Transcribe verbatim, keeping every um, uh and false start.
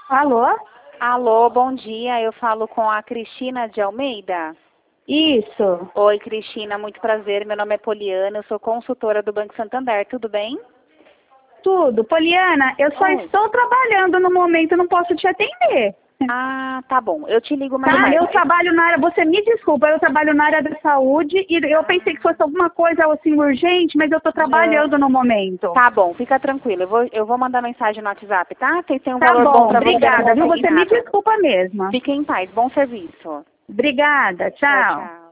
Alô? Alô, bom dia. Eu falo com a Cristina de Almeida. Isso. Oi, Cristina, muito prazer. Meu nome é Poliana, eu sou consultora do Banco Santander. Tudo bem? Tudo. Poliana, eu só Oi. estou trabalhando no momento, não posso te atender. Ah, tá bom. Eu te ligo mais Tá? tarde. Eu trabalho na área, você me desculpa, eu trabalho na área da saúde e eu pensei que fosse alguma coisa assim urgente, mas eu estou trabalhando no momento. Tá bom, fica tranquilo. Eu vou, eu vou mandar mensagem no WhatsApp, tá? Tem, tem um Tá valor bom bom, pra você, obrigada, não viu? consegui Você me nada. desculpa mesmo. Fique em paz. Bom serviço. Obrigada, Tchau, tchau. tchau.